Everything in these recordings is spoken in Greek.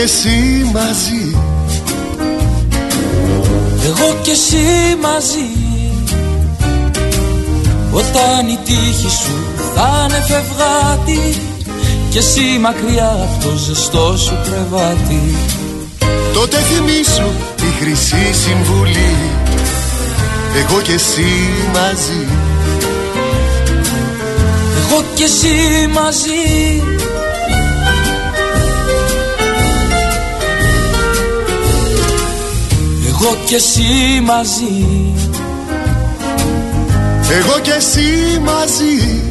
εσύ μαζί. Εγώ και εσύ μαζί. Όταν η τύχη σου θα είναι φευγάτη κι εσύ μακριά από το ζεστό σου κρεβάτι, τότε θυμήσου τη χρυσή συμβουλή. Εγώ και εσύ μαζί. Εγώ και εσύ μαζί. Εγώ και εσύ μαζί. Εγώ και εσύ μαζί.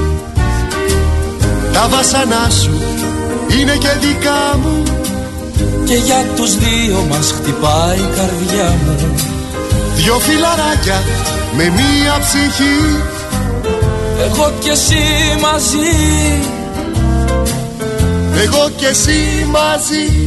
Τα βάσανά σου είναι και δικά μου και για τους δύο μας χτυπάει η καρδιά μου. Δυο φιλαράκια με μία ψυχή. Εγώ και εσύ μαζί. Εγώ και εσύ μαζί.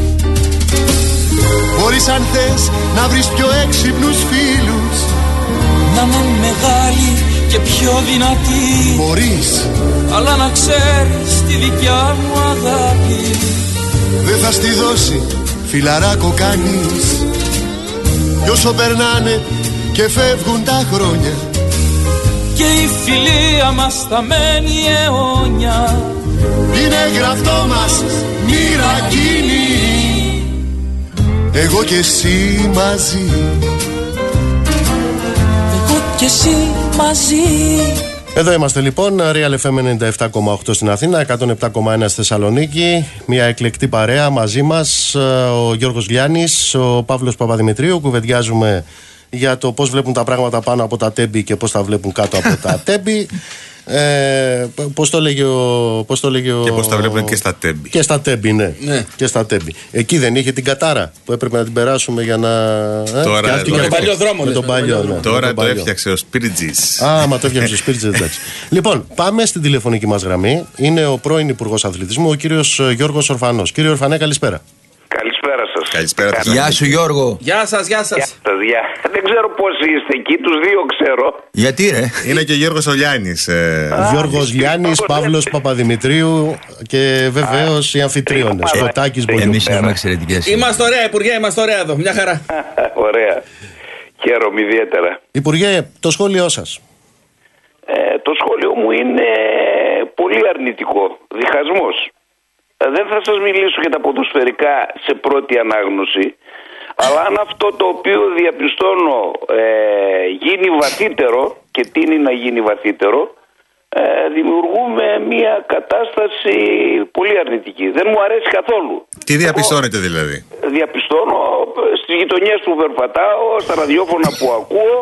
Μπορείς αν θες να βρεις πιο έξυπνους φίλους, να είναι μεγάλη και πιο δυνατή. Μπορείς, αλλά να ξέρεις τη δικιά μου αγάπη δεν θα στη δώσει φιλαράκο κανείς. Κι όσο περνάνε και φεύγουν τα χρόνια και η φιλία μας θα μένει αιώνια, είναι γραφτό μας μοίρα κοινή. Εγώ και εσύ μαζί. Εγώ και εσύ μαζί. Εδώ είμαστε λοιπόν, Real FM 97,8 στην Αθήνα, 107,1 στη Θεσσαλονίκη. Μια εκλεκτή παρέα μαζί μας, ο Γιώργος Λιάννης, ο Παύλος Παπαδημητρίου. Κουβεντιάζουμε για το πώς βλέπουν τα πράγματα πάνω από τα τέμπη και πώς τα βλέπουν κάτω από τα τέμπη. Πώς το λέγει ο... Και πώς τα βλέπουν και στα τέμπη. Και στα τέμπη, ναι. Και στα τέμπη. Εκεί δεν είχε την κατάρα που έπρεπε να την περάσουμε για να... Τώρα με τον παλιό δρόμο. Με τον παλιό, ναι. Τώρα το έφτιαξε ο Σπίριτζης. Μα το έφτιαξε ο Σπίριτζης, εντάξει. Λοιπόν, πάμε στην τηλεφωνική μας γραμμή. Είναι ο πρώην Υπουργός Αθλητισμού, ο κύριος Γιώργος Ορφανός. Κύριε Ορφανέ, καλησπέρα. Καλησπέρα σας. Καλησπέρα σας. Γεια σου Γιώργο. Γεια σας, γεια σας. Δεν ξέρω πόσοι είστε εκεί, τους δύο ξέρω. Γιατί ρε? Είναι και Γιώργος ο Λιάννης. Γιώργος Λιάννης, Παύλος Παπαδημητρίου και βεβαίως οι αμφιτρίωνες. Κωτάκης, Μπολιού. Εμείς έχουμε εξαιρετικές. Είμαστε ωραία, Υπουργέ, είμαστε ωραία εδώ. Μια χαρά. Ωραία. Χαίρομαι ιδιαίτερα. Υπουργέ, το σχόλιο σας. Το σχόλιο μου είναι πολύ αρνητικό. Διχασμός. Δεν θα σας μιλήσω για τα ποδοσφαιρικά σε πρώτη ανάγνωση, αλλά αν αυτό το οποίο διαπιστώνω γίνει βαθύτερο και τείνει να γίνει βαθύτερο, δημιουργούμε μια κατάσταση πολύ αρνητική. Δεν μου αρέσει καθόλου. Τι διαπιστώνετε δηλαδή? Διαπιστώνω στις γειτονιές που περπατάω, στα ραδιόφωνα που ακούω,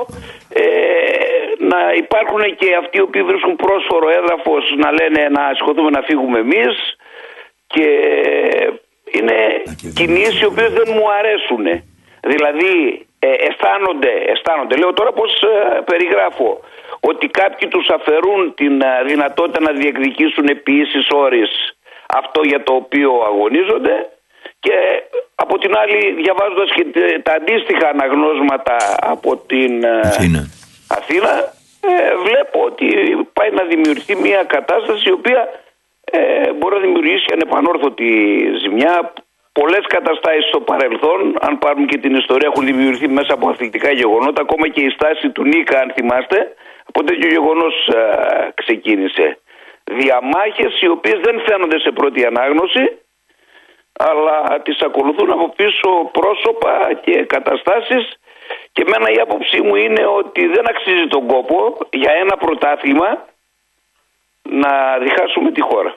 να υπάρχουν και αυτοί οι οποίοι βρίσκουν πρόσφορο έδαφος να λένε να σηκωθούμε να φύγουμε εμείς, και είναι κινήσεις οι οποίες δεν μου αρέσουν. Δηλαδή αισθάνονται, λέω τώρα πως περιγράφω, ότι κάποιοι τους αφαιρούν την δυνατότητα να διεκδικήσουν επί ίσης όρης αυτό για το οποίο αγωνίζονται, και από την άλλη, διαβάζοντας και τα αντίστοιχα αναγνώσματα από την Αθήνα, βλέπω ότι πάει να δημιουργηθεί μια κατάσταση η οποία μπορεί να δημιουργήσει ανεπανόρθωτη ζημιά. Πολλές καταστάσεις στο παρελθόν, αν πάρουμε και την ιστορία, έχουν δημιουργηθεί μέσα από αθλητικά γεγονότα. Ακόμα και η στάση του Νίκα, αν θυμάστε, από τέτοιο γεγονός ξεκίνησε. Διαμάχες οι οποίες δεν φαίνονται σε πρώτη ανάγνωση, αλλά τις ακολουθούν από πίσω πρόσωπα και καταστάσεις, και εμένα η άποψή μου είναι ότι δεν αξίζει τον κόπο για ένα πρωτάθλημα να διχάσουμε τη χώρα.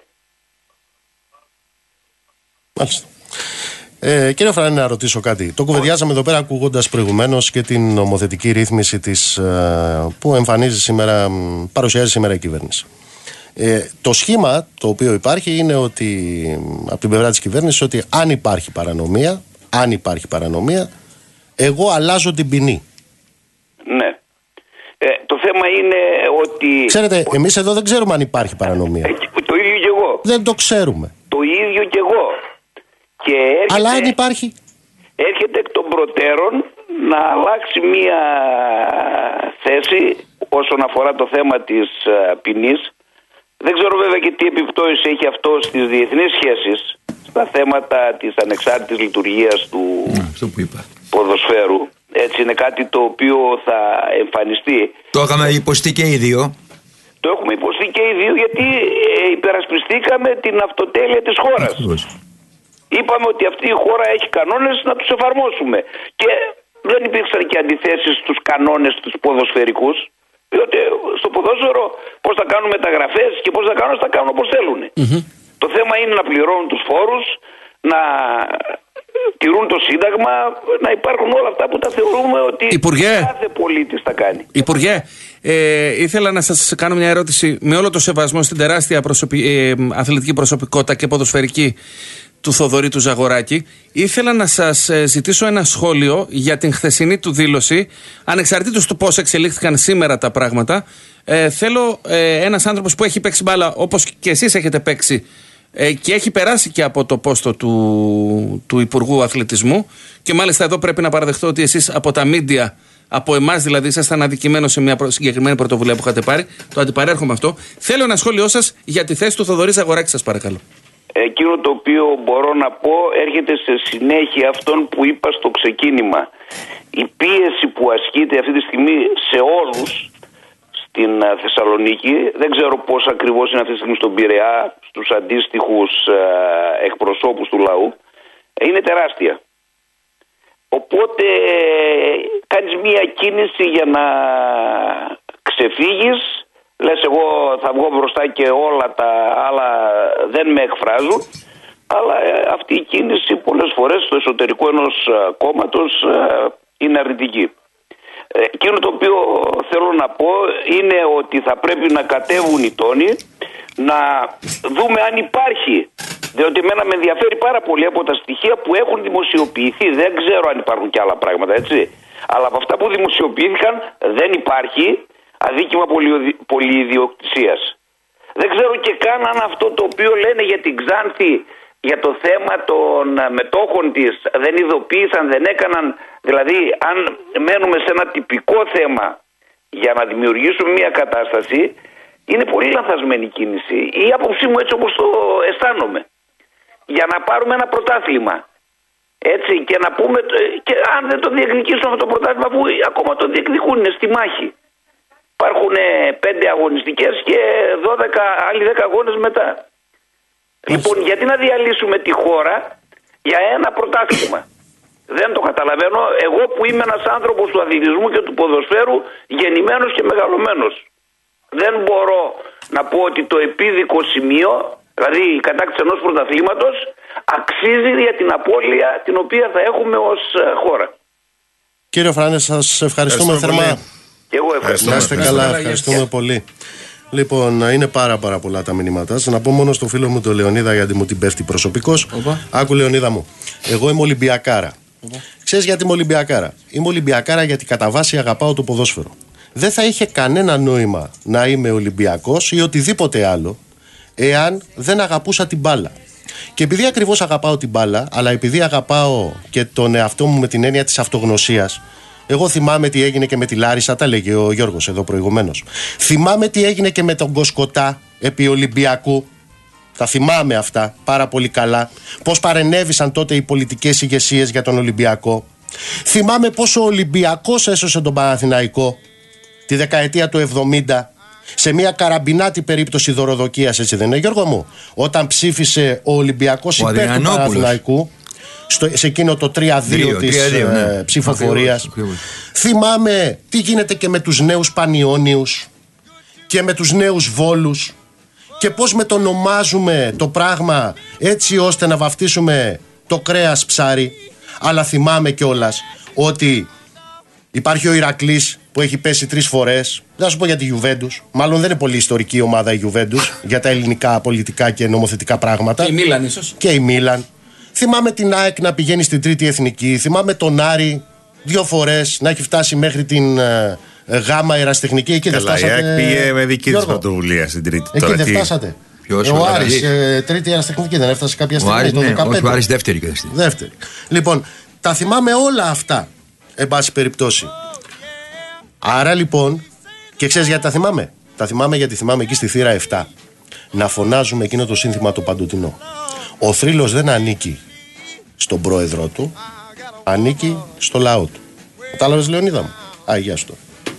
Μάλιστα. Κύριε Φρανή, να ρωτήσω κάτι. Το κουβεντιάσαμε εδώ πέρα ακούγοντας προηγουμένως και την νομοθετική ρύθμιση που εμφανίζει σήμερα, παρουσιάζει σήμερα η κυβέρνηση. Το σχήμα το οποίο υπάρχει είναι ότι από την πλευρά της κυβέρνησης ότι αν υπάρχει παρανομία, εγώ αλλάζω την ποινή. Ναι. Το θέμα είναι ότι... Ξέρετε, εμείς εδώ δεν ξέρουμε αν υπάρχει παρανομία. Το ίδιο κι εγώ. Δεν το ξέρουμε. Το ίδιο κι εγώ. Και έρχεται, αλλά αν υπάρχει... Έρχεται εκ των προτέρων να αλλάξει μία θέση όσον αφορά το θέμα της ποινής. Δεν ξέρω βέβαια και τι επιπτώσεις έχει αυτό στις διεθνείς σχέσεις, στα θέματα της ανεξάρτητης λειτουργίας του ποδοσφαίρου. Έτσι είναι κάτι το οποίο θα εμφανιστεί. Το είχαμε υποστεί και οι δύο. Το έχουμε υποστεί και οι δύο, γιατί υπερασπιστήκαμε την αυτοτέλεια της χώρας. Είπαμε ότι αυτή η χώρα έχει κανόνες, να τους εφαρμόσουμε. Και δεν υπήρξαν και αντιθέσεις στους κανόνες τους ποδοσφαιρικούς, διότι στο ποδόσφαιρο πώς θα κάνουν μεταγραφές και πώς θα κάνουν όπως θέλουν. Το θέμα είναι να πληρώνουν τους φόρους, να τηρούν το Σύνταγμα, να υπάρχουν όλα αυτά που τα θεωρούμε ότι κάθε πολίτης θα κάνει. Υπουργέ, ήθελα να σας κάνω μια ερώτηση, με όλο το σεβασμό στην τεράστια αθλητική προσωπικότητα και ποδοσφαιρική του Θοδωρή του Ζαγοράκη. Ήθελα να σας ζητήσω ένα σχόλιο για την χθεσινή του δήλωση, ανεξαρτήτως του πώς εξελίχθηκαν σήμερα τα πράγματα. Θέλω ένας άνθρωπος που έχει παίξει μπάλα όπως και εσείς έχετε παίξει και έχει περάσει και από το πόστο του Υπουργού Αθλητισμού, και μάλιστα εδώ πρέπει να παραδεχτώ ότι εσείς από τα μίντια, από εμάς δηλαδή, ήσασταν αδικημένος σε μια συγκεκριμένη πρωτοβουλία που είχατε πάρει. Το αντιπαρέρχομαι αυτό. Θέλω ένα σχόλιο σας για τη θέση του Θοδωρή Ζαγοράκη, σας παρακαλώ. Εκείνο το οποίο μπορώ να πω έρχεται σε συνέχεια αυτόν που είπα στο ξεκίνημα. Η πίεση που ασκείται αυτή τη στιγμή σε όλους στην Θεσσαλονίκη, δεν ξέρω πώς ακριβώς είναι αυτή τη στιγμή στον Πειραιά, στους αντίστοιχους εκπροσώπους του λαού, είναι τεράστια. Οπότε κάνεις μία κίνηση για να ξεφύγεις, λες εγώ θα βγω μπροστά και όλα τα άλλα δεν με εκφράζουν, αλλά αυτή η κίνηση πολλές φορές στο εσωτερικό ενός κόμματος είναι αρνητική. Εκείνο το οποίο θέλω να πω είναι ότι θα πρέπει να κατέβουν οι τόνοι, να δούμε αν υπάρχει, διότι εμένα με ενδιαφέρει πάρα πολύ από τα στοιχεία που έχουν δημοσιοποιηθεί, δεν ξέρω αν υπάρχουν και άλλα πράγματα, έτσι, αλλά από αυτά που δημοσιοποιήθηκαν δεν υπάρχει αδίκημα πολυιδιοκτησίας. Δεν ξέρω και καν αν αυτό το οποίο λένε για την Ξάνθη, για το θέμα των μετόχων της, δεν ειδοποίησαν, δεν έκαναν. Δηλαδή, αν μένουμε σε ένα τυπικό θέμα για να δημιουργήσουμε μια κατάσταση, είναι πολύ λανθασμένη κίνηση. Η άποψή μου, έτσι όπως το αισθάνομαι, για να πάρουμε ένα πρωτάθλημα, έτσι, και να πούμε, και αν δεν το διεκδικήσουμε αυτό το πρωτάθλημα, αφού ακόμα το διεκδικούν, είναι στη μάχη. Υπάρχουν 5 αγωνιστικές και 12, άλλοι 10 αγώνες μετά. Λοιπόν, γιατί να διαλύσουμε τη χώρα για ένα πρωτάθλημα? Δεν το καταλαβαίνω. Εγώ που είμαι ένας άνθρωπος του αθλητισμού και του ποδοσφαίρου, γεννημένος και μεγαλωμένος, δεν μπορώ να πω ότι το επίδικο σημείο, δηλαδή η κατάκτηση ενός πρωταθλήματος, αξίζει για την απώλεια την οποία θα έχουμε ως χώρα. Κύριε Φράνε, σας ευχαριστούμε θερμά. Και εγώ ευχαριστώ. Να είστε καλά, ευχαριστούμε πολύ. Λοιπόν, είναι πάρα πολλά τα μηνύματά σας. Να πω μόνο στο φίλο μου τον Λεωνίδα, γιατί μου την πέφτει προσωπικός. Άκου, Λεωνίδα μου, εγώ είμαι Ολυμπιακάρα. Ξέρεις γιατί είμαι Ολυμπιακάρα? Είμαι Ολυμπιακάρα γιατί κατά βάση αγαπάω το ποδόσφαιρο. Δεν θα είχε κανένα νόημα να είμαι Ολυμπιακός ή οτιδήποτε άλλο εάν δεν αγαπούσα την μπάλα. Και επειδή ακριβώς αγαπάω την μπάλα, αλλά επειδή αγαπάω και τον εαυτό μου με την έννοια της αυτογνωσίας, εγώ θυμάμαι τι έγινε και με τη Λάρισα, τα λέγε ο Γιώργος εδώ προηγουμένως. Θυμάμαι τι έγινε και με τον Κοσκοτά επί Ολυμπιακού. Τα θυμάμαι αυτά πάρα πολύ καλά. Πώς παρενέβησαν τότε οι πολιτικές ηγεσίες για τον Ολυμπιακό. Θυμάμαι πώς ο Ολυμπιακός έσωσε τον Παναθηναϊκό τη δεκαετία του 70 σε μια καραμπινάτη περίπτωση δωροδοκίας, έτσι δεν είναι, Γιώργο μου? Όταν ψήφισε ο Ολυμπιακός υπέρ του Παναθηναϊκού σε εκείνο το 3-2 της ψηφοφορίας. Θυμάμαι τι γίνεται και με τους νέους Πανιώνιους και με τους νέους Βόλους και πώς μετονομάζουμε το πράγμα έτσι ώστε να βαφτίσουμε το κρέας ψάρι. Αλλά θυμάμαι κιόλας ότι υπάρχει ο Ηρακλής που έχει πέσει 3 φορές. Δεν θα σου πω για τη Γιουβέντους. Μάλλον δεν είναι πολύ ιστορική ομάδα η Γιουβέντους για τα ελληνικά πολιτικά και νομοθετικά πράγματα. Και η Μίλαν ίσως. Και η Μίλαν. Θυμάμαι την ΑΕΚ να πηγαίνει στην 3η Εθνική. Θυμάμαι τον Άρη 2 φορές να έχει φτάσει μέχρι την Γάμα Ερασιτεχνική. Εκεί δεν φτάσατε? Η ΑΕΚ πήγε με δική της πρωτοβουλία στην 3η. Εκεί δεν φτάσατε? Ο Άρης 3η Ερασιτεχνική δεν έφτασε κάποια στιγμή? Ο Άρης δεύτερη. Λοιπόν, τα θυμάμαι όλα αυτά, εν πάση περιπτώσει. Άρα λοιπόν, και ξέρεις γιατί τα θυμάμαι? Τα θυμάμαι γιατί θυμάμαι εκεί στη θύρα 7 να φωνάζουμε εκείνο το σύνθημα το παντοτινό. Ο θρύλος δεν ανήκει στον πρόεδρό του, ανήκει στο λαό του. Κατάλαβες, Λεωνίδα μου? Γεια σου.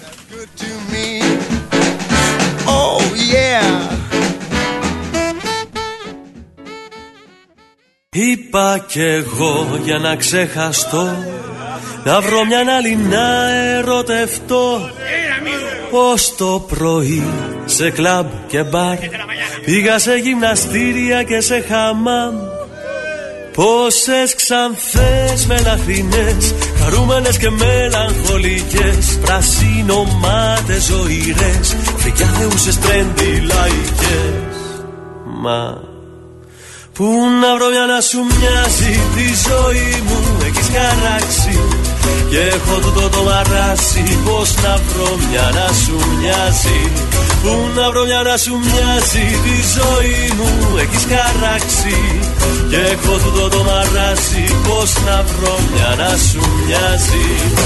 Είπα κι εγώ για να ξεχαστώ, να βρω μια άλλη να ερωτευτώ. Πως το πρωί σε κλαμπ και μπαρ πήγα σε γυμναστήρια και σε χαμάμ. Πόσες ξανθές μελαχρινές, χαρούμενες και μελαγχολικές, πρασίνομάτες ζωηρές, φρικιά θεούσες τρέντι λαϊκές. Μα πού να βρω μια να σου μοιάζει τη ζωή μου, έχεις χαράξει και έχω τούτο το μαράσι. Πώς να βρω μια να σου μοιάζει, πού να βρω μια να σου μοιάζει τη ζωή μου, έχεις χαράξει και έχω τούτο το μαράσι. Πώς να βρω μια να σου μοιάζει.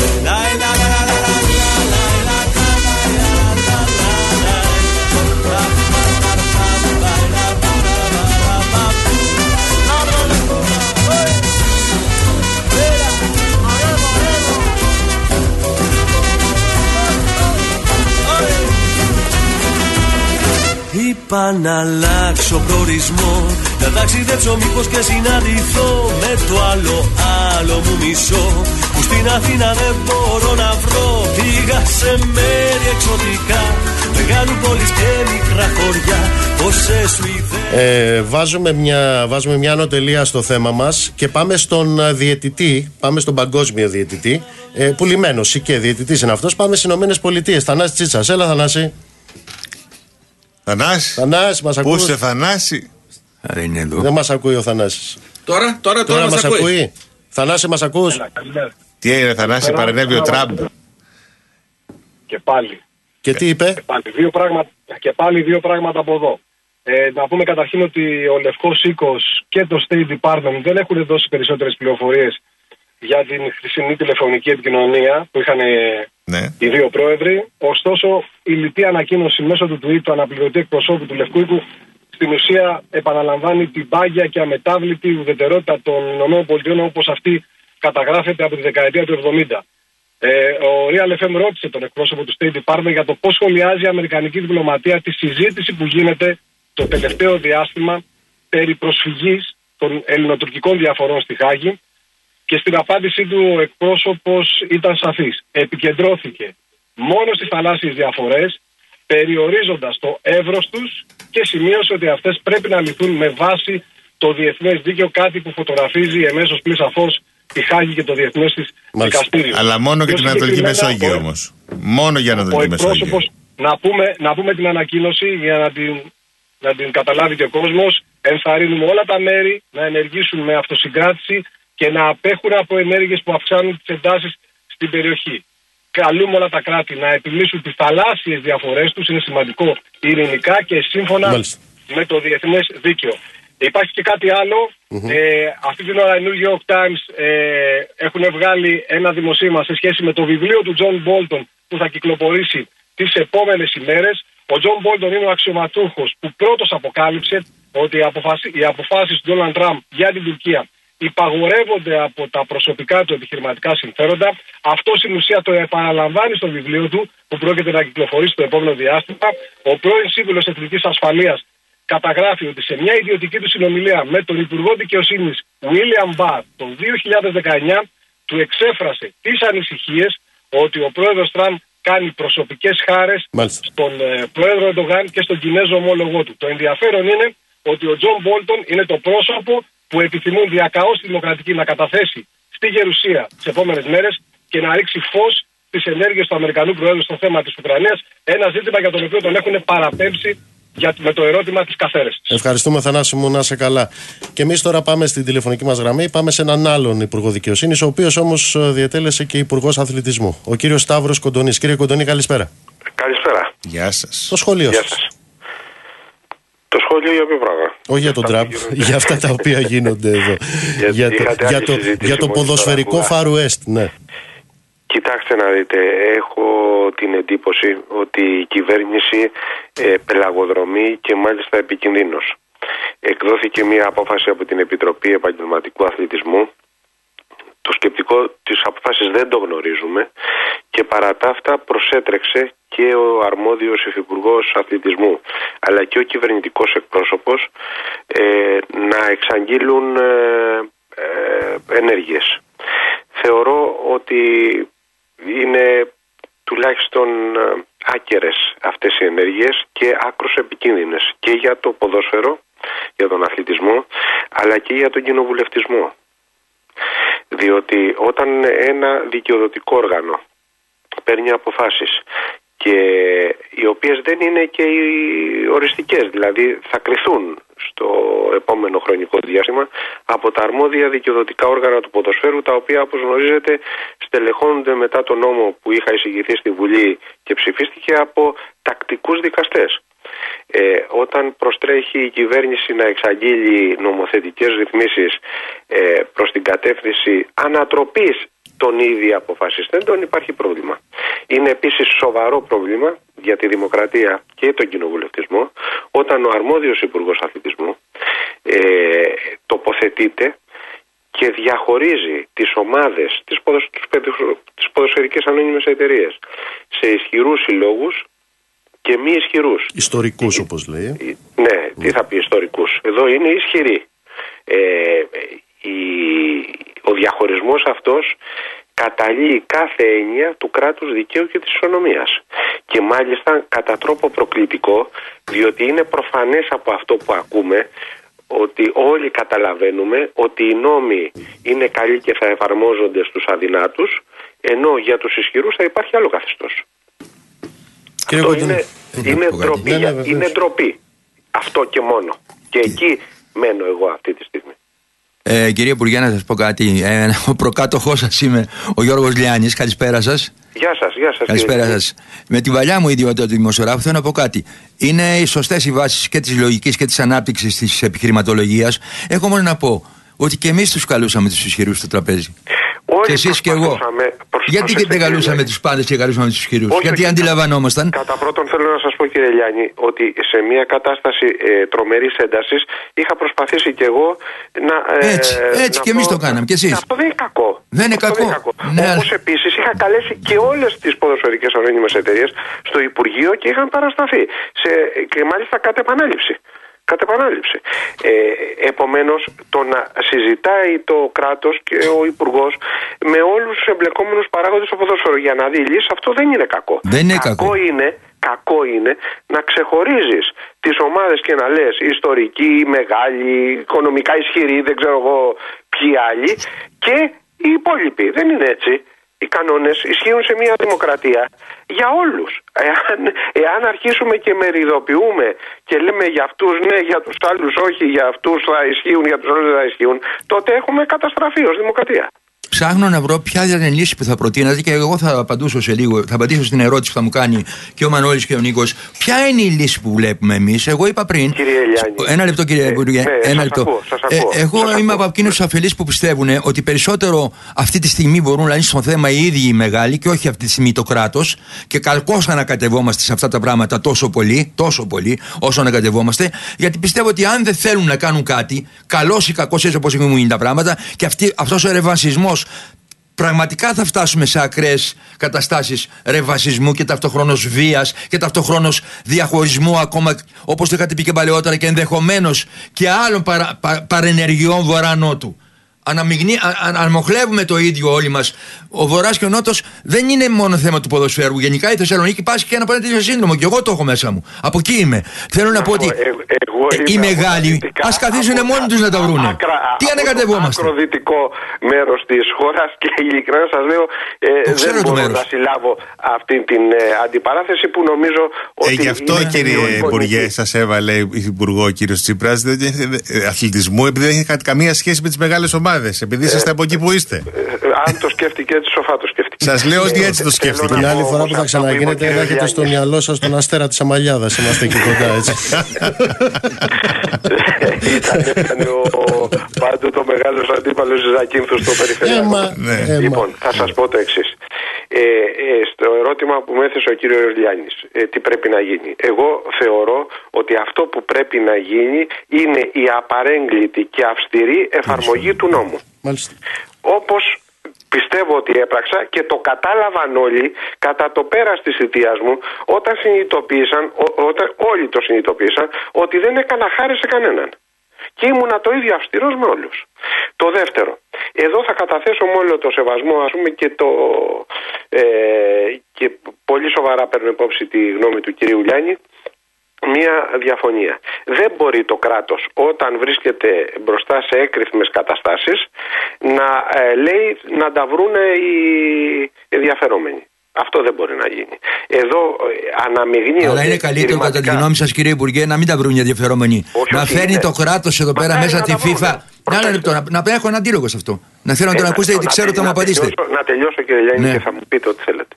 Είπα να αλλάξω προορισμό, να ταξιδέψω μήπως και συναντηθώ με το άλλο μου μισό, που στην Αθήνα δεν μπορώ να βρω. Πήγα σε μέρη εξωτικά, μεγάλου πόλεις και μικρά χωριά, πόσες σου ιδέες. Βάζουμε μια ανωτελεία στο θέμα μας και πάμε στον διαιτητή, πάμε στον παγκόσμιο διαιτητή, πουλημένος και διαιτητής είναι αυτός. Πάμε στις Ηνωμένες Πολιτείες. Θανάση Τσίτσας, έλα Θανάση. Θανάση, μας ακούς? Πού σε Θανάση? Δεν είναι εδώ. Δεν μας ακούει ο Θανάσης. Τώρα μας ακούει. Θανάση, μας ακούς? Τι έγινε Θανάση, παρενέβη ο Τραμπ? Και πάλι. Και τι είπε? Και πάλι δύο πράγματα από εδώ. Να πούμε καταρχήν ότι ο Λευκός Οίκος και το State Department δεν έχουν δώσει περισσότερες πληροφορίες για την χρησινή τηλεφωνική επικοινωνία που είχαν οι δύο πρόεδροι. Ωστόσο, η λιτή ανακοίνωση μέσω του tweet του αναπληρωτή εκπροσώπου του Λευκού Οίκου στην ουσία επαναλαμβάνει την πάγια και αμετάβλητη ουδετερότητα των ΗΠΑ όπως αυτή καταγράφεται από τη δεκαετία του 70. Ο Real FM ρώτησε τον εκπρόσωπο του State Department για το πώς σχολιάζει η αμερικανική διπλωματία τη συζήτηση που γίνεται το τελευταίο διάστημα περί προσφυγής των ελληνοτουρκικών διαφορών στη Χάγη. Και στην απάντησή του ο εκπρόσωπος ήταν σαφής. Επικεντρώθηκε μόνο στις θαλάσσιες διαφορές, περιορίζοντας το εύρος τους και σημείωσε ότι αυτές πρέπει να λυθούν με βάση το διεθνές δίκαιο, κάτι που φωτογραφίζει εμέσως πλην σαφώς τη Χάγη και το διεθνές της δικαστήριο. Αλλά μόνο για την Ανατολική Μεσόγειο όμως. Μόνο για Ανατολική Μεσόγειο. Να πούμε την ανακοίνωση για να την καταλάβει και ο κόσμος. Ενθαρρύνουμε όλα τα μέρη να ενεργήσουν με αυτοσυγκράτηση και να απέχουν από ενέργειες που αυξάνουν τις εντάσεις στην περιοχή. Καλούμε όλα τα κράτη να επιλύσουν τις θαλάσσιες διαφορές τους, είναι σημαντικό, ειρηνικά και σύμφωνα με το διεθνές δίκαιο. Υπάρχει και κάτι άλλο. Αυτή την ώρα οι New York Times έχουν βγάλει ένα δημοσίευμα σε σχέση με το βιβλίο του John Bolton που θα κυκλοφορήσει τις επόμενες ημέρες. Ο John Bolton είναι ο αξιωματούχος που πρώτος αποκάλυψε ότι οι αποφάσεις του Donald Trump για την Τουρκία υπαγορεύονται από τα προσωπικά του επιχειρηματικά συμφέροντα. Αυτό στην ουσία το επαναλαμβάνει στο βιβλίο του που πρόκειται να κυκλοφορήσει το επόμενο διάστημα. Ο πρώην σύμβουλος Εθνικής Ασφαλείας καταγράφει ότι σε μια ιδιωτική του συνομιλία με τον Υπουργό Δικαιοσύνης William Barr το 2019 του εξέφρασε τις ανησυχίες ότι ο πρόεδρος Τραμπ κάνει προσωπικές χάρες στον πρόεδρο Ερντογάν και στον Κινέζο ομόλογό του. Το ενδιαφέρον είναι ότι ο Τζον Μπόλτον είναι το πρόσωπο που επιθυμούν διακαώς τη Δημοκρατική να καταθέσει στη Γερουσία τις επόμενες μέρες και να ρίξει φως στις ενέργειες του Αμερικανού Προέδρου στο θέμα της Ουκρανίας. Ένα ζήτημα για το οποίο τον έχουν παραπέμψει με το ερώτημα της καθαίρεσης. Ευχαριστούμε Θανάση μου, να είσαι καλά. Και εμείς τώρα πάμε στην τηλεφωνική μας γραμμή, πάμε σε έναν άλλον Υπουργό Δικαιοσύνης, ο οποίος όμως διατέλεσε και Υπουργός Αθλητισμού, ο κύριος Σταύρος Κοντονής. Κύριε Κοντονή, καλησπέρα. Καλησπέρα. Γεια σας. Το σχόλιο σας. Το σχόλιο για ποιο πράγμα? Όχι για τον Τραμπ, για αυτά τα οποία γίνονται εδώ. για το ποδοσφαιρικό Far West, ναι. Κοιτάξτε να δείτε, έχω την εντύπωση ότι η κυβέρνηση πελαγοδρομεί και μάλιστα επικινδύνως. εκδόθηκε μια απόφαση από την Επιτροπή Επαγγελματικού Αθλητισμού. Το σκεπτικό της απόφασης δεν το γνωρίζουμε και παρά τα αυτά προσέτρεξε και ο αρμόδιος υφυπουργός αθλητισμού αλλά και ο κυβερνητικός εκπρόσωπος να εξαγγείλουν ενέργειες. Θεωρώ ότι είναι τουλάχιστον άκερες αυτές οι ενέργειες και άκρως επικίνδυνες και για το ποδόσφαιρο, για τον αθλητισμό αλλά και για τον κοινοβουλευτισμό. Διότι όταν ένα δικαιοδοτικό όργανο παίρνει αποφάσεις και οι οποίες δεν είναι και οι οριστικές, δηλαδή θα κριθούν στο επόμενο χρονικό διάστημα από τα αρμόδια δικαιοδοτικά όργανα του ποδοσφαίρου, τα οποία όπως γνωρίζετε στελεχώνονται μετά τον νόμο που είχα εισηγηθεί στη Βουλή και ψηφίστηκε από τακτικούς δικαστές. Όταν προστρέχει η κυβέρνηση να εξαγγείλει νομοθετικές ρυθμίσεις προς την κατεύθυνση ανατροπής των ήδη αποφασιστέντων, υπάρχει πρόβλημα. Είναι επίσης σοβαρό πρόβλημα για τη δημοκρατία και τον κοινοβουλευτισμό όταν ο αρμόδιος Υπουργός Αθλητισμού τοποθετείται και διαχωρίζει τις ομάδες, τις ποδοσφαιρικές ανώνυμες εταιρείες σε ισχυρούς συλλόγους και μη ισχυρούς. Ιστορικούς όπως λέει. Ναι, τι θα πει ιστορικούς. Εδώ είναι ισχυροί. Ο διαχωρισμός αυτός καταλύει κάθε έννοια του κράτους δικαίου και της ισονομίας. Και μάλιστα κατά τρόπο προκλητικό, διότι είναι προφανές από αυτό που ακούμε ότι όλοι καταλαβαίνουμε ότι οι νόμοι είναι καλοί και θα εφαρμόζονται στους αδυνάτους, ενώ για τους ισχυρούς θα υπάρχει άλλο καθεστώς. Αυτό είναι ντροπή. Είναι ντροπή. Αυτό και μόνο. Και εκεί μένω εγώ αυτή τη στιγμή. Κύριε Υπουργέ, να σας πω κάτι. Ο προκάτοχός σας είμαι ο Γιώργος Λιάννης. Καλησπέρα σας. Γεια σας, γεια σας. Καλησπέρα σας. Με τη παλιά μου ιδιότητα του δημοσιογράφου θέλω να πω κάτι. Είναι οι σωστές οι βάσεις και της λογικής και της ανάπτυξης της επιχειρηματολογίας. Έχω μόνο να πω ότι και εμείς τους καλούσαμε τους ισχυρούς στο τραπέζι. Όλοι και εσείς και εγώ. Γιατί και δεν καλούσαμε τους πάντες και καλούσαμε τους ισχυρούς? Γιατί αντιλαμβανόμασταν. Κατά πρώτον, θέλω να σας πω, κύριε Λιάννη, ότι σε μια κατάσταση τρομερής έντασης είχα προσπαθήσει και εγώ να. Έτσι και εμείς το κάναμε. Και εσείς. Αυτό δεν είναι κακό. Δεν είναι κακό. Ναι, όπως επίσης είχα καλέσει και όλες τις ποδοσφαιρικές ανώνυμες εταιρείες στο Υπουργείο και είχαν παρασταθεί. Και μάλιστα κατ' επανάληψη. Επομένως, το να συζητάει το κράτος και ο Υπουργός με όλους τους εμπλεκόμενους παράγοντες στο ποδόσφαιρο για να δει λύση, αυτό δεν είναι κακό. Δεν είναι κακό είναι να ξεχωρίζεις τις ομάδες και να λες ιστορικοί, μεγάλοι, οικονομικά ισχυροί, δεν ξέρω εγώ ποιοι άλλοι, και οι υπόλοιποι. Δεν είναι έτσι. Οι κανόνες ισχύουν σε μια δημοκρατία για όλους. Εάν αρχίσουμε και μεριδοποιούμε και λέμε για αυτούς ναι, για τους άλλους όχι, για αυτούς θα ισχύουν, για τους άλλους δεν θα ισχύουν, τότε έχουμε καταστραφεί ως δημοκρατία. Ψάχνω να βρω ποια είναι η λύση που θα προτείνατε και εγώ θα απαντήσω σε λίγο. Θα απαντήσω στην ερώτηση που θα μου κάνει και ο Μανώλης και ο Νίκος. Ποια είναι η λύση που βλέπουμε εμείς? Εγώ είπα πριν. Κύριε Ελιάννη. Ένα λεπτό, κύριε Υπουργέ. Ένα λεπτό. Εγώ είμαι από εκείνους τους αφελείς που πιστεύουν ότι περισσότερο αυτή τη στιγμή μπορούν να είναι στο θέμα οι ίδιοι οι μεγάλοι και όχι αυτή τη στιγμή το κράτος. Και καλώς ανακατευόμαστε σε αυτά τα πράγματα τόσο πολύ όσο ανακατευόμαστε. Γιατί πιστεύω ότι αν δεν θέλουν να κάνουν κάτι, καλός ή κακός έτσι όπως μου είναι τα πράγματα, και αυτός ο ρεβανσισμός. Πραγματικά θα φτάσουμε σε ακραίες καταστάσεις ρεβασισμού και ταυτοχρόνως βίας και ταυτοχρόνως διαχωρισμού, ακόμα όπως το είχατε πει και παλαιότερα, και ενδεχομένως και άλλων παρενεργειών βορρά-νότου. Αναμοχλεύουμε το ίδιο όλοι μας. Ο Βορράς και ο Νότος δεν είναι μόνο θέμα του ποδοσφαίρου. Γενικά η Θεσσαλονίκη πάσχει και ένα τέτοιο σύνδρομο. Και εγώ το έχω μέσα μου. Από εκεί είμαι. Θέλω να πω ότι οι μεγάλοι ας καθίσουν μόνοι τους να τα βρούνε. Τι ανακατευόμαστε? Το ακροδυτικό μέρος της χώρας, και ειλικρινά σας λέω δεν μπορώ να συλλάβω αυτή την αντιπαράθεση που νομίζω ότι. Γι' αυτό, κύριε Υπουργέ, σας έβαλε υπουργό ο κύριος Τσίπρας αθλητισμού, επειδή δεν έχει καμία σχέση με τις μεγάλες ομάδες. Επειδή είσαστε από εκεί που είστε. Αν το σκέφτηκε έτσι, σοφά το σκέφτηκε. Σας λέω ότι έτσι το σκέφτηκε. Την άλλη φορά που θα ξαναγίνετε, να έχετε στο μυαλό σας τον Αστέρα της Αμαλιάδας. Είμαστε εκεί κοντά, έτσι. Ήταν πάντοτε ο μεγάλος αντίπαλος της Ζακίνθου στο περιφερειακό. Λοιπόν, θα σας πω το εξής. Στο ερώτημα που με έθεσε ο κύριος Λιάννης, τι πρέπει να γίνει, εγώ θεωρώ ότι αυτό που πρέπει να γίνει είναι η απαρέγκλητη και αυστηρή εφαρμογή του νόμου. Όπως πιστεύω ότι έπραξα και το κατάλαβαν όλοι κατά το πέρας της θητείας μου, όταν όλοι το συνειδητοποίησαν ότι δεν έκανα χάρη σε κανέναν. Και ήμουνα το ίδιο αυστηρός με όλους. Το δεύτερο, εδώ θα καταθέσω με όλο το σεβασμό, ας πούμε, και πολύ σοβαρά παίρνω υπόψη τη γνώμη του κυρίου Λιάννη, μία διαφωνία. Δεν μπορεί το κράτος όταν βρίσκεται μπροστά σε έκρηθμες καταστάσεις να λέει να τα βρούνε οι ενδιαφερόμενοι. Αυτό δεν μπορεί να γίνει. Εδώ αναμειγνύονται. Αλλά είναι καλύτερο κατά τη γνώμη σας, κύριε Υπουργέ, να μην τα βρουν οι ενδιαφερόμενοι. Να φέρνει το κράτος εδώ πέρα μέσα τη FIFA. Ένα λεπτό, να έχω ένα αντίλογο σε αυτό. Να θέλω να τον ακούσετε, γιατί ξέρω ότι θα μου απαντήσετε. Να τελειώσω, κύριε Λιάννη, και θα μου πείτε ό,τι θέλετε.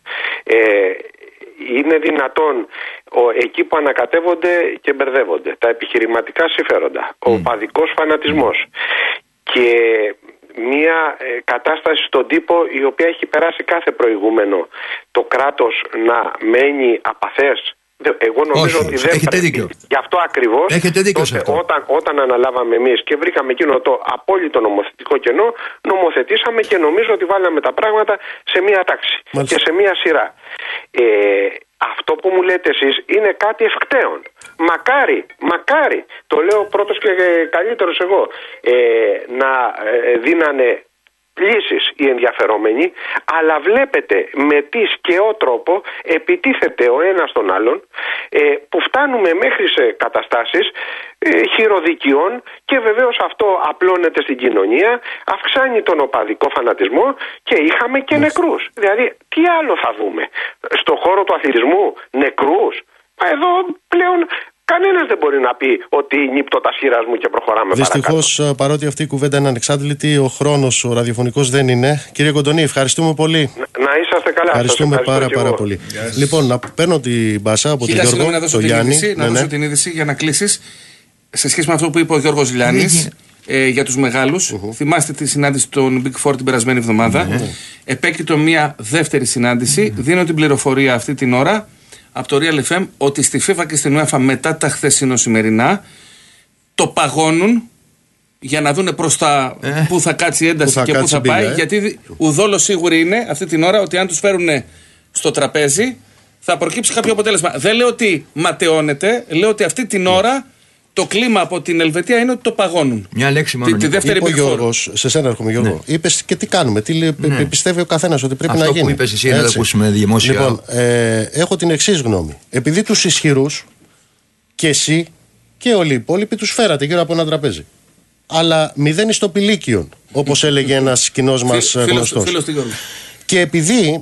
Είναι δυνατόν εκεί που ανακατεύονται και μπερδεύονται τα επιχειρηματικά συμφέροντα, ο οπαδικός φανατισμός και μια κατάσταση στον τύπο η οποία έχει περάσει κάθε προηγούμενο, το κράτος να μένει απαθές. Εγώ νομίζω ότι δεν πρέπει. Γι' αυτό ακριβώς όταν αναλάβαμε εμείς και βρήκαμε εκείνο το απόλυτο νομοθετικό κενό, νομοθετήσαμε και νομίζω ότι βάλαμε τα πράγματα σε μία τάξη και σε μία σειρά. Αυτό που μου λέτε εσείς είναι κάτι ευκταίον. Μακάρι, το λέω πρώτος και καλύτερος εγώ, να δίνανε λύσεις οι ενδιαφερόμενοι, αλλά βλέπετε με τι σκαιό τρόπο επιτίθεται ο ένας τον άλλον, που φτάνουμε μέχρι σε καταστάσεις χειροδικιών και βεβαίως αυτό απλώνεται στην κοινωνία, αυξάνει τον οπαδικό φανατισμό και είχαμε και νεκρούς. Δηλαδή τι άλλο θα δούμε στο χώρο του αθλητισμού, νεκρούς? Εδώ πλέον κανένας δεν μπορεί να πει ότι νύπτω τα σχήρας μου και προχωράμε. Δυστυχώς, παρότι αυτή η κουβέντα είναι ανεξάντλητη, ο χρόνος ο ραδιοφωνικός δεν είναι. Κύριε Κοντονή, ευχαριστούμε πολύ. Να είσαστε καλά. Ευχαριστούμε πάρα πολύ. Λοιπόν, να παίρνω την μπάσα από τον Γιώργο, να δώσω την είδηση για να κλείσεις. Σε σχέση με αυτό που είπε ο Γιώργος Λιάννης για τους μεγάλους, θυμάστε τη συνάντηση των Big Four την περασμένη εβδομάδα. Επέκειτο μια δεύτερη συνάντηση. Δίνω την πληροφορία αυτή την ώρα από το Real FM ότι στη FIFA και στην UEFA μετά τα χθεσινοσημερινά το παγώνουν για να δούνε προς τα πού θα κάτσει η ένταση και πού θα πάει. Γιατί ουδόλως σίγουροι είναι αυτή την ώρα ότι αν τους φέρουν στο τραπέζι θα προκύψει κάποιο αποτέλεσμα. Δεν λέω ότι ματαιώνεται, λέω ότι αυτή την ώρα το κλίμα από την Ελβετία είναι ότι το παγώνουν. Μια λέξη μόνο. Τη δεύτερη είπε ο Γιώργος, σε σένα έρχομαι Γιώργο. Είπες και τι κάνουμε, τι πιστεύει ο καθένας ότι πρέπει αυτό να γίνει. Αυτό που είπες εσύ να το ακούσουμε δημόσια. Λοιπόν, έχω την εξής γνώμη. Επειδή τους ισχυρούς και εσύ και όλοι οι υπόλοιποι τους φέρατε γύρω από ένα τραπέζι. Αλλά μηδέν εις το πηλίκιον, όπως έλεγε ένας κοινός μας γνωστός. Και επειδή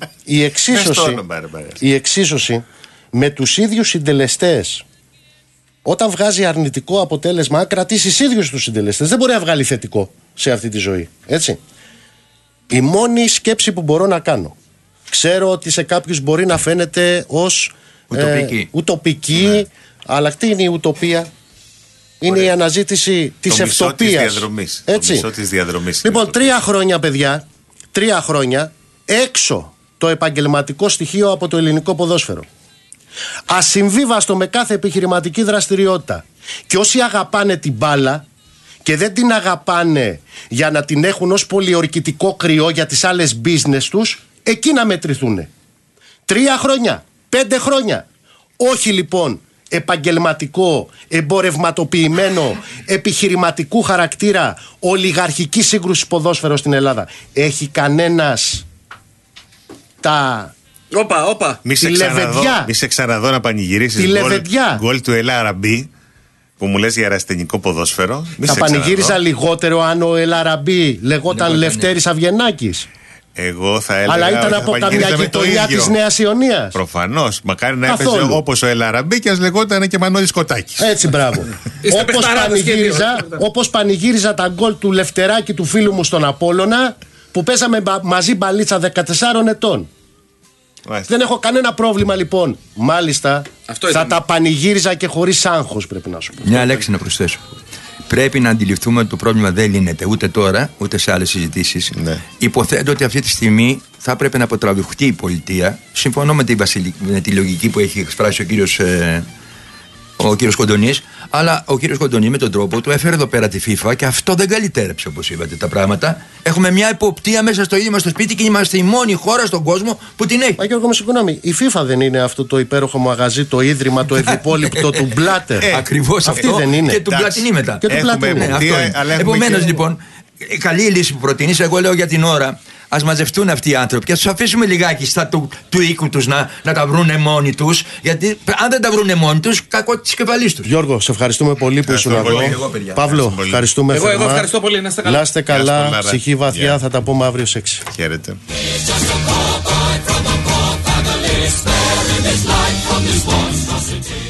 η εξίσωση με τους ίδιους συντελεστές, όταν βγάζει αρνητικό αποτέλεσμα, αν κρατήσει ίδιους τους συντελεστές, δεν μπορεί να βγάλει θετικό σε αυτή τη ζωή. Έτσι. Η μόνη σκέψη που μπορώ να κάνω, ξέρω ότι σε κάποιους μπορεί να φαίνεται ως ουτοπική, αλλά τι είναι η ουτοπία? Είναι η αναζήτηση της ευτοπίας. Έτσι. Το μισό της διαδρομής. Λοιπόν, 3 χρόνια, παιδιά, 3 χρόνια έξω το επαγγελματικό στοιχείο από το ελληνικό ποδόσφαιρο. Ασυμβίβαστο με κάθε επιχειρηματική δραστηριότητα. Και όσοι αγαπάνε την μπάλα και δεν την αγαπάνε για να την έχουν ως πολιορκητικό κρυό για τις άλλες business τους, εκεί να μετρηθούν. 3 χρόνια, 5 χρόνια. Όχι λοιπόν επαγγελματικό, εμπορευματοποιημένο, επιχειρηματικού χαρακτήρα, ολιγαρχική σύγκρουση ποδόσφαιρο στην Ελλάδα. Έχει κανένας Μη σε ξαναδώ να πανηγυρίσεις γκολ του El Arabi που μου λες για ερασιτεχνικό ποδόσφαιρο. Θα πανηγύριζα λιγότερο αν ο El Arabi λεγόταν Λευτέρης Αβγενάκης. Εγώ θα έλεγα. Αλλά ήταν από καμιά γειτονιά της Νέας Ιωνίας. Προφανώς. Μακάρι να έπαιζε όπως ο El Arabi και ας λεγόταν και Μανώλης Κοτάκης. Έτσι, μπράβο. Όπως πανηγύριζα τα γκολ του Λευτεράκη του φίλου μου στον Απόλλωνα που πέσαμε μαζί μπαλίτσα 14 ετών. Δεν έχω κανένα πρόβλημα λοιπόν. Μάλιστα θα τα πανηγύριζα και χωρίς άγχος, πρέπει να σου πω. Μια λέξη να προσθέσω. Πρέπει να αντιληφθούμε ότι το πρόβλημα δεν λύνεται ούτε τώρα ούτε σε άλλες συζητήσεις. Υποθέτω ότι αυτή τη στιγμή θα έπρεπε να αποτραβηχτεί η πολιτεία. Συμφωνώ με τη λογική που έχει εκφράσει ο κύριος Κοντονής, αλλά ο κύριος Κοντονής με τον τρόπο του έφερε εδώ πέρα τη FIFA και αυτό δεν καλυτέρεψε, όπως είπατε, τα πράγματα. Έχουμε μια υποπτία μέσα στο ίδιο μας το σπίτι και είμαστε η μόνη χώρα στον κόσμο που την έχει. Μα Γιώργο, με συγγνώμη, η FIFA δεν είναι αυτό το υπέροχο μαγαζί, το ίδρυμα, το ευυπόλοιπτο του Μπλάτερ? Ακριβώς αυτό. Δεν είναι? Και του Πλατινί μετά. Και του Πλατινί. Επομένως λοιπόν, καλή η λύση που προτείνεις. Εγώ λέω για την ώρα, ας μαζευτούν αυτοί οι άνθρωποι και ας τους αφήσουμε λιγάκι στα του οίκου τους να τα βρούνε μόνοι τους. Γιατί αν δεν τα βρούνε μόνοι τους, κακό της κεφαλής τους. Γιώργο, σε ευχαριστούμε πολύ που ήσουν εδώ. Παύλο, ευχαριστούμε θερμά. Εγώ ευχαριστώ πολύ. Να είστε καλά. Ψυχή βαθιά, θα τα πούμε αύριο σε 6. Χαίρετε. Sparing his life from this monstrosity.